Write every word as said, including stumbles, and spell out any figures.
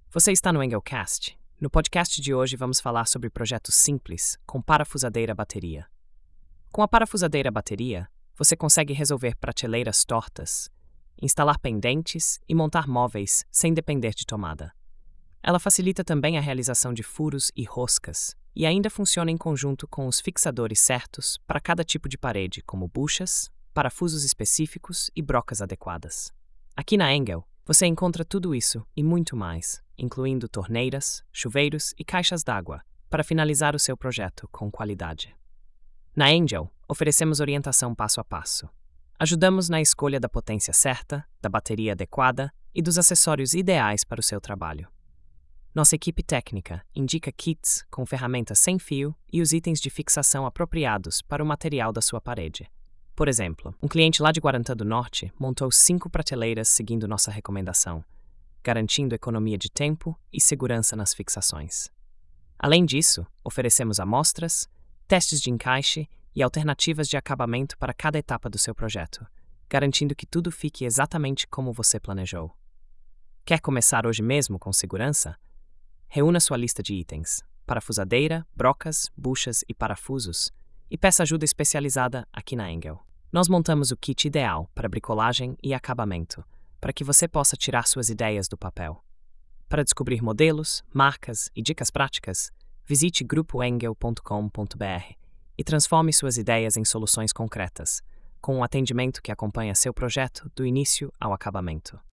Você está no Engelcast. No podcast de hoje vamos falar sobre projetos simples com parafusadeira bateria. Com a parafusadeira bateria, você consegue resolver prateleiras tortas, instalar pendentes e montar móveis sem depender de tomada. Ela facilita também a realização de furos e roscas, e ainda funciona em conjunto com os fixadores certos para cada tipo de parede, como buchas, parafusos específicos e brocas adequadas. Aqui na Engel, você encontra tudo isso e muito mais, incluindo torneiras, chuveiros e caixas d'água, para finalizar o seu projeto com qualidade. Na Engel, oferecemos orientação passo a passo. Ajudamos na escolha da potência certa, da bateria adequada e dos acessórios ideais para o seu trabalho. Nossa equipe técnica indica kits com ferramentas sem fio e os itens de fixação apropriados para o material da sua parede. Por exemplo, um cliente lá de Guarantã do Norte montou cinco prateleiras seguindo nossa recomendação, garantindo economia de tempo e segurança nas fixações. Além disso, oferecemos amostras, testes de encaixe e alternativas de acabamento para cada etapa do seu projeto, garantindo que tudo fique exatamente como você planejou. Quer começar hoje mesmo com segurança? Reúna sua lista de itens, parafusadeira, brocas, buchas e parafusos, e peça ajuda especializada aqui na Engel. Nós montamos o kit ideal para bricolagem e acabamento, para que você possa tirar suas ideias do papel. Para descobrir modelos, marcas e dicas práticas, visite grupo engel ponto com ponto b r e transforme suas ideias em soluções concretas, com um atendimento que acompanha seu projeto do início ao acabamento.